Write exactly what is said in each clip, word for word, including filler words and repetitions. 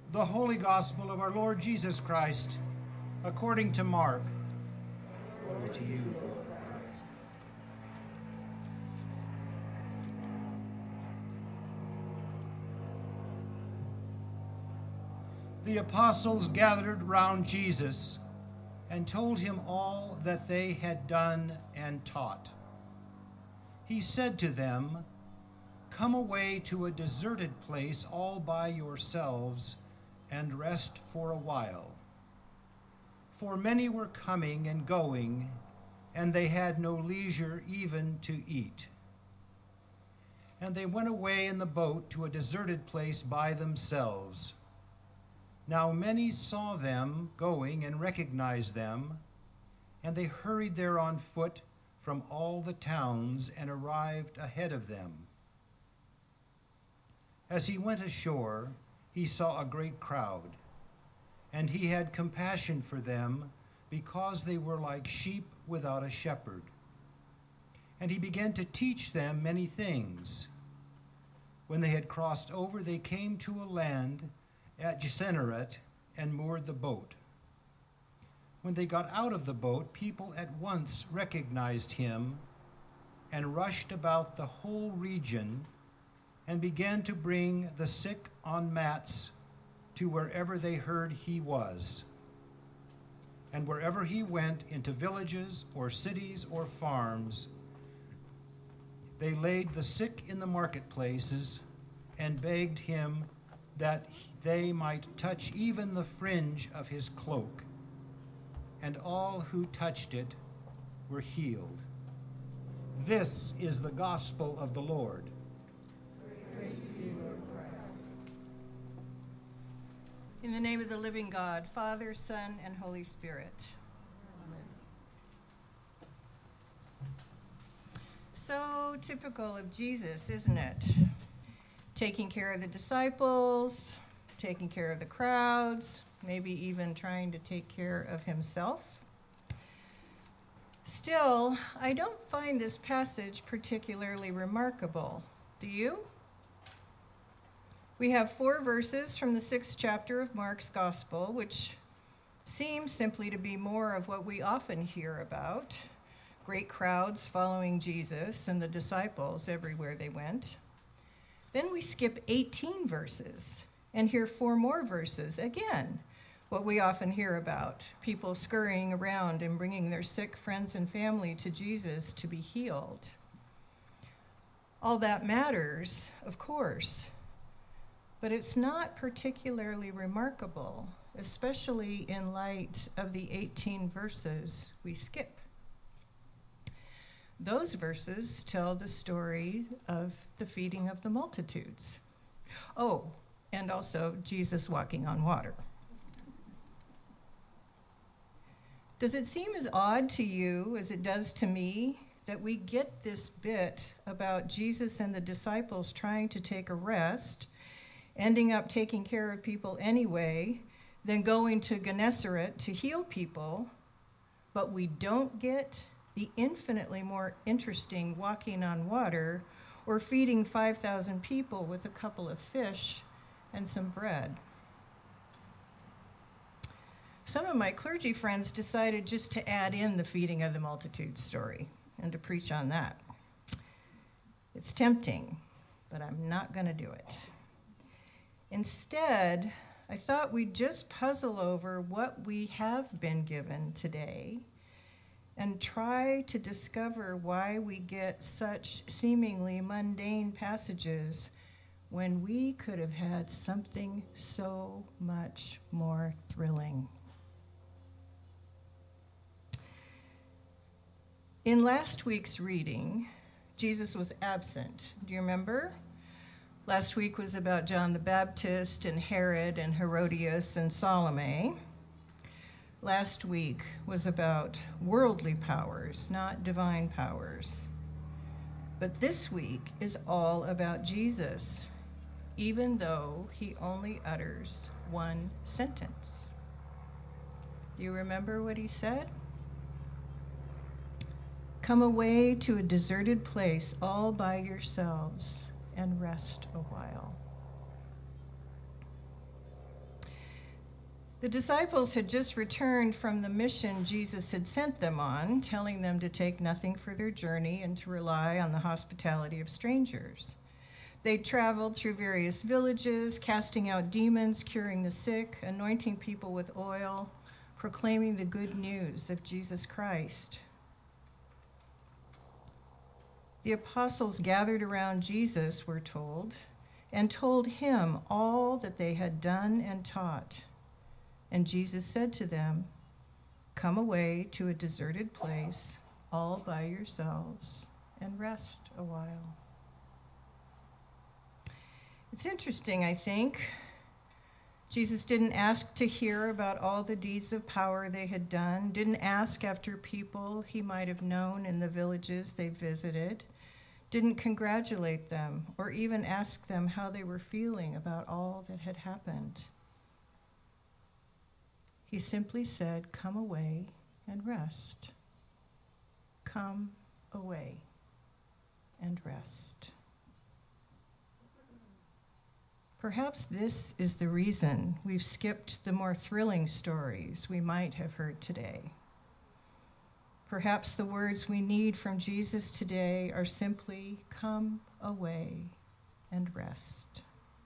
The Holy Gospel of our Lord Jesus Christ, according to Mark. Glory to you, Lord Christ. The apostles gathered round Jesus and told him all that they had done and taught. He said to them, "Come away to a deserted place all by yourselves and rest for a while." For many were coming and going, and they had no leisure even to eat. And they went away in the boat to a deserted place by themselves. Now many saw them going and recognized them, and they hurried there on foot from all the towns and arrived ahead of them. As he went ashore, he saw a great crowd, and he had compassion for them because they were like sheep without a shepherd. And he began to teach them many things. When they had crossed over, they came to a land at Gennesaret and moored the boat. When they got out of the boat, people at once recognized him and rushed about the whole region and began to bring the sick on mats to wherever they heard he was. And wherever he went, into villages or cities or farms, they laid the sick in the marketplaces and begged him that they might touch even the fringe of his cloak. And all who touched it were healed. This is the gospel of the Lord. Praise to you, Lord Christ. In the name of the living God, Father, Son, and Holy Spirit. Amen. So typical of Jesus, isn't it? Taking care of the disciples, taking care of the crowds, maybe even trying to take care of himself. Still, I don't find this passage particularly remarkable. Do you? We have four verses from the sixth chapter of Mark's Gospel, which seems simply to be more of what we often hear about, great crowds following Jesus and the disciples everywhere they went. Then we skip eighteen verses and hear four more verses, again, what we often hear about, people scurrying around and bringing their sick friends and family to Jesus to be healed. All that matters, of course, but it's not particularly remarkable, especially in light of the eighteen verses we skip. Those verses tell the story of the feeding of the multitudes. Oh, and also Jesus walking on water. Does it seem as odd to you as it does to me that we get this bit about Jesus and the disciples trying to take a rest, ending up taking care of people anyway, then going to Gennesaret to heal people, but we don't get the infinitely more interesting walking on water or feeding five thousand people with a couple of fish and some bread? Some of my clergy friends decided just to add in the feeding of the multitude story and to preach on that. It's tempting, but I'm not going to do it. Instead, I thought we'd just puzzle over what we have been given today and try to discover why we get such seemingly mundane passages when we could have had something so much more thrilling. In last week's reading, Jesus was absent. Do you remember? Last week was about John the Baptist and Herod and Herodias and Salome. Last week was about worldly powers, not divine powers. But this week is all about Jesus, even though he only utters one sentence. Do you remember what he said? Come away to a deserted place all by yourselves and rest a while. The disciples had just returned from the mission Jesus had sent them on, telling them to take nothing for their journey and to rely on the hospitality of strangers. They traveled through various villages, casting out demons, curing the sick, anointing people with oil, proclaiming the good news of Jesus Christ. The apostles gathered around Jesus, we're told, and told him all that they had done and taught. And Jesus said to them, "Come away to a deserted place, all by yourselves, and rest a while." It's interesting, I think. Jesus didn't ask to hear about all the deeds of power they had done, didn't ask after people he might have known in the villages they visited, didn't congratulate them or even ask them how they were feeling about all that had happened. He simply said, "Come away and rest. Come away and rest." Perhaps this is the reason we've skipped the more thrilling stories we might have heard today. Perhaps the words we need from Jesus today are simply, "Come away and rest."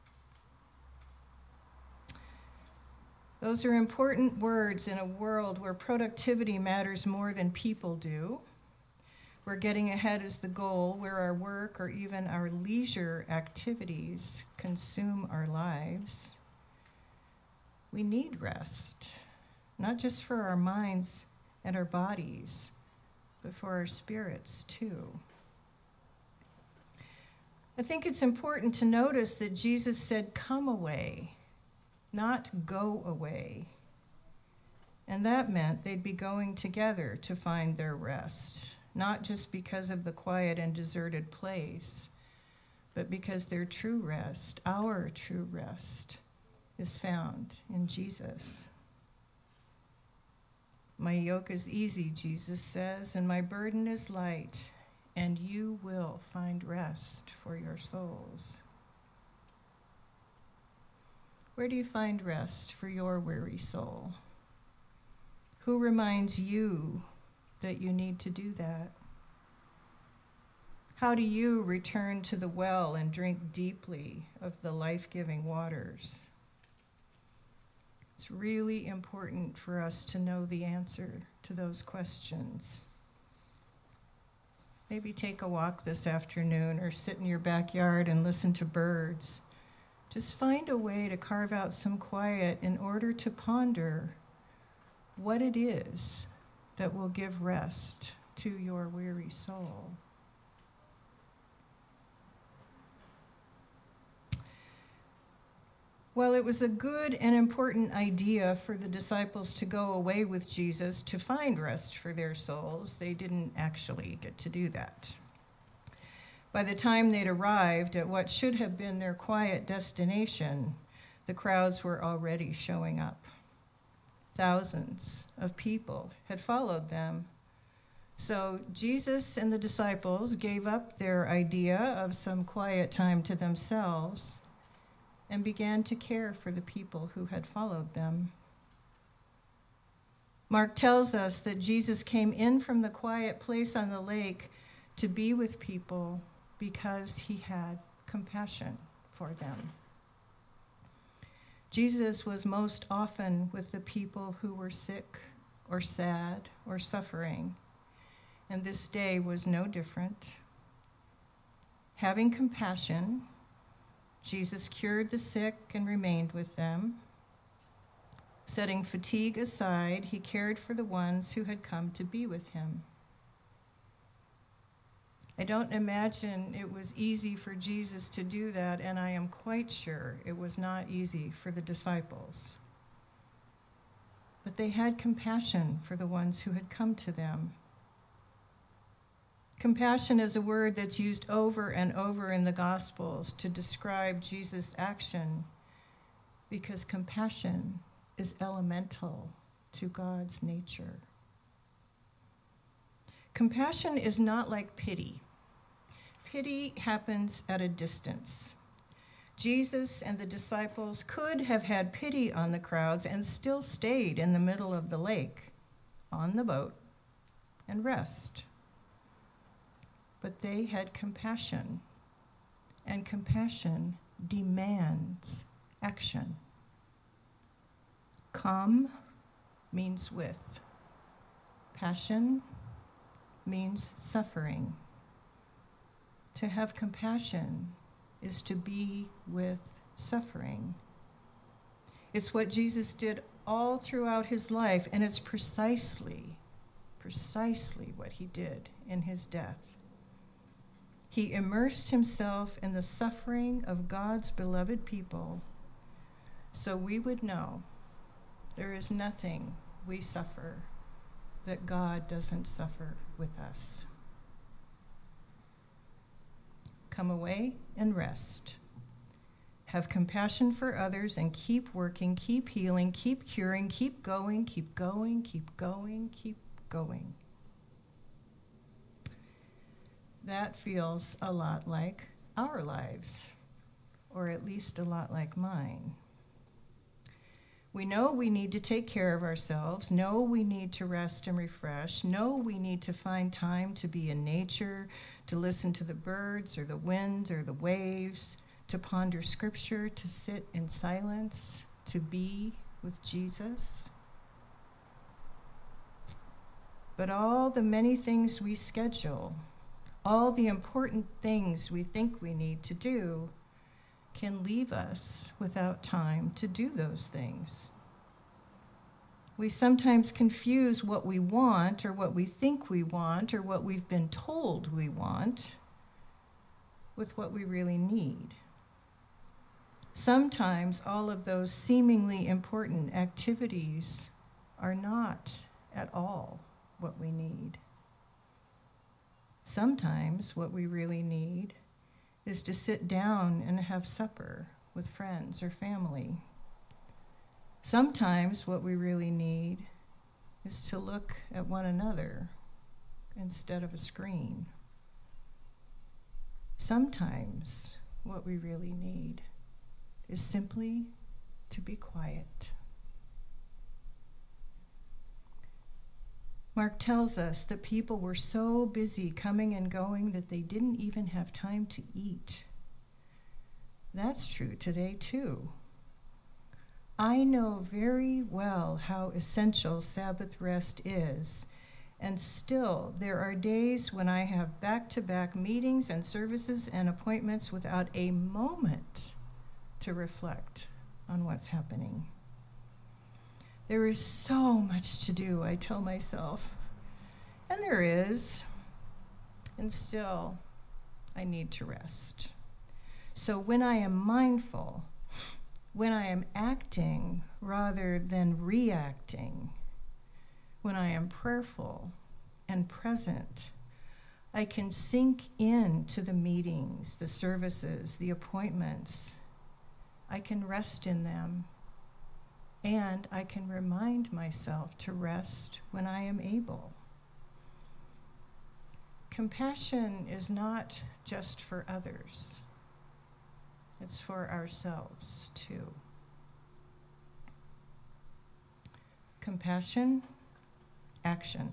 Those are important words in a world where productivity matters more than people do, where getting ahead is the goal, where our work or even our leisure activities consume our lives. We need rest, not just for our minds and our bodies, but for our spirits too. I think it's important to notice that Jesus said, "Come away," not "go away." And that meant they'd be going together to find their rest, not just because of the quiet and deserted place, but because their true rest, our true rest, is found in Jesus. "My yoke is easy," Jesus says, "and my burden is light, and you will find rest for your souls." Where do you find rest for your weary soul? Who reminds you that you need to do that? How do you return to the well and drink deeply of the life-giving waters? It's really important for us to know the answer to those questions. Maybe take a walk this afternoon or sit in your backyard and listen to birds. Just find a way to carve out some quiet in order to ponder what it is that will give rest to your weary soul. While it was a good and important idea for the disciples to go away with Jesus to find rest for their souls, they didn't actually get to do that. By the time they'd arrived at what should have been their quiet destination, the crowds were already showing up. Thousands of people had followed them. So Jesus and the disciples gave up their idea of some quiet time to themselves and began to care for the people who had followed them. Mark tells us that Jesus came in from the quiet place on the lake to be with people because he had compassion for them. Jesus was most often with the people who were sick or sad or suffering, and this day was no different. Having compassion, Jesus cured the sick and remained with them. Setting fatigue aside, he cared for the ones who had come to be with him. I don't imagine it was easy for Jesus to do that, and I am quite sure it was not easy for the disciples. But they had compassion for the ones who had come to them. Compassion is a word that's used over and over in the Gospels to describe Jesus' action, because compassion is elemental to God's nature. Compassion is not like pity. Pity happens at a distance. Jesus and the disciples could have had pity on the crowds and still stayed in the middle of the lake on the boat and rest. But they had compassion, and compassion demands action. Come means with. Passion means suffering. To have compassion is to be with suffering. It's what Jesus did all throughout his life, and it's precisely, precisely what he did in his death. He immersed himself in the suffering of God's beloved people so we would know there is nothing we suffer that God doesn't suffer with us. Come away and rest. Have compassion for others and keep working, keep healing, keep curing, keep going, keep going, keep going, keep going. That feels a lot like our lives, or at least a lot like mine. We know we need to take care of ourselves, know we need to rest and refresh, know we need to find time to be in nature, to listen to the birds or the wind or the waves, to ponder scripture, to sit in silence, to be with Jesus. But all the many things we schedule, all the important things we think we need to do, can leave us without time to do those things. We sometimes confuse what we want or what we think we want or what we've been told we want with what we really need. Sometimes all of those seemingly important activities are not at all what we need. Sometimes what we really need is to sit down and have supper with friends or family. Sometimes what we really need is to look at one another instead of a screen. Sometimes what we really need is simply to be quiet. Mark tells us that people were so busy coming and going that they didn't even have time to eat. That's true today, too. I know very well how essential Sabbath rest is, and still there are days when I have back-to-back meetings and services and appointments without a moment to reflect on what's happening. There is so much to do, I tell myself. And there is. And still, I need to rest. So when I am mindful, when I am acting rather than reacting, when I am prayerful and present, I can sink into the meetings, the services, the appointments. I can rest in them. And I can remind myself to rest when I am able. Compassion is not just for others. It's for ourselves, too. Compassion, action.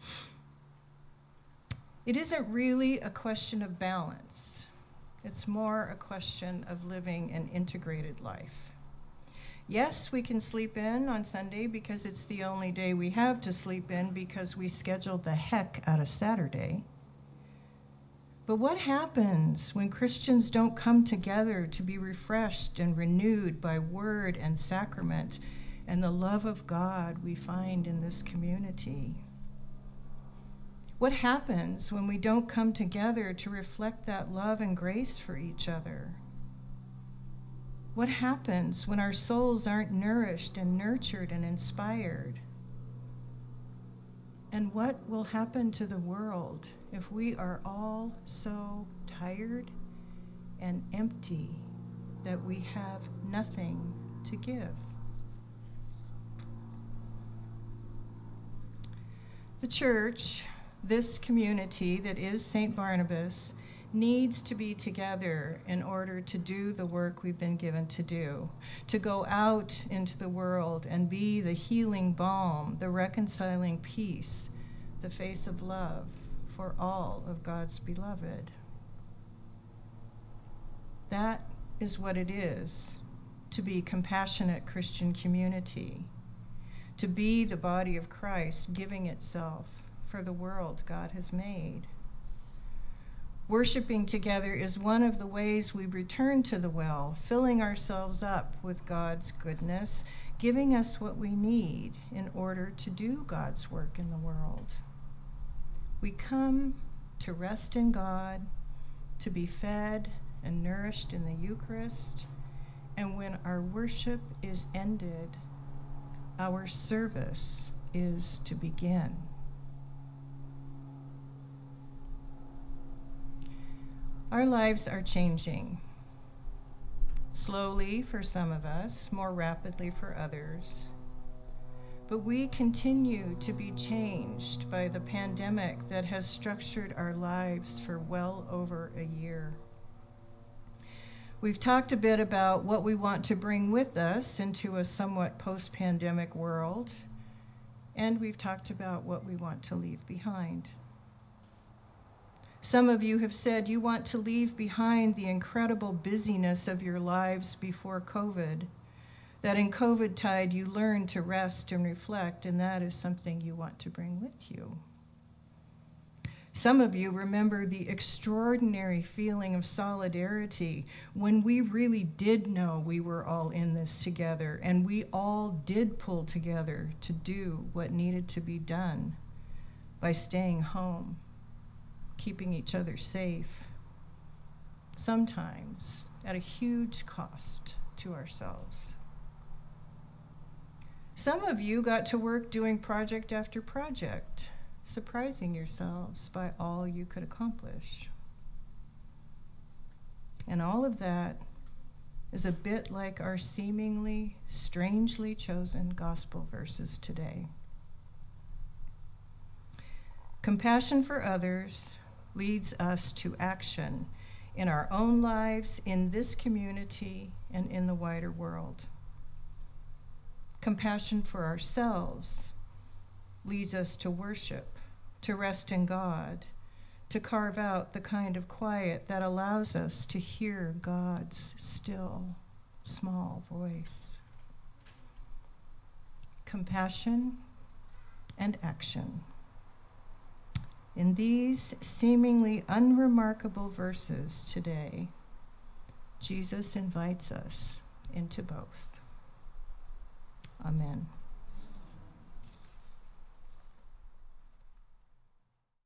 It isn't really a question of balance. It's more a question of living an integrated life. Yes, we can sleep in on Sunday because it's the only day we have to sleep in because we scheduled the heck out of Saturday. But what happens when Christians don't come together to be refreshed and renewed by word and sacrament and the love of God we find in this community? What happens when we don't come together to reflect that love and grace for each other? What happens when our souls aren't nourished and nurtured and inspired? And what will happen to the world if we are all so tired and empty that we have nothing to give? The church, this community that is Saint Barnabas, needs to be together in order to do the work we've been given to do, to go out into the world and be the healing balm, the reconciling peace, the face of love for all of God's beloved. That is what it is to be compassionate Christian community, to be the body of Christ giving itself for the world God has made. Worshiping together is one of the ways we return to the well, filling ourselves up with God's goodness, giving us what we need in order to do God's work in the world. We come to rest in God, to be fed and nourished in the Eucharist, and when our worship is ended, our service is to begin. Our lives are changing. Slowly for some of us, more rapidly for others. But we continue to be changed by the pandemic that has structured our lives for well over a year. We've talked a bit about what we want to bring with us into a somewhat post-pandemic world, and we've talked about what we want to leave behind. Some of you have said you want to leave behind the incredible busyness of your lives before COVID, that in COVID tide you learned to rest and reflect, and that is something you want to bring with you. Some of you remember the extraordinary feeling of solidarity when we really did know we were all in this together, and we all did pull together to do what needed to be done by staying home, keeping each other safe, sometimes at a huge cost to ourselves. Some of you got to work doing project after project, surprising yourselves by all you could accomplish. And all of that is a bit like our seemingly, strangely chosen gospel verses today. Compassion for others leads us to action in our own lives, in this community, and in the wider world. Compassion for ourselves leads us to worship, to rest in God, to carve out the kind of quiet that allows us to hear God's still, small voice. Compassion and action. In these seemingly unremarkable verses today, Jesus invites us into both. Amen.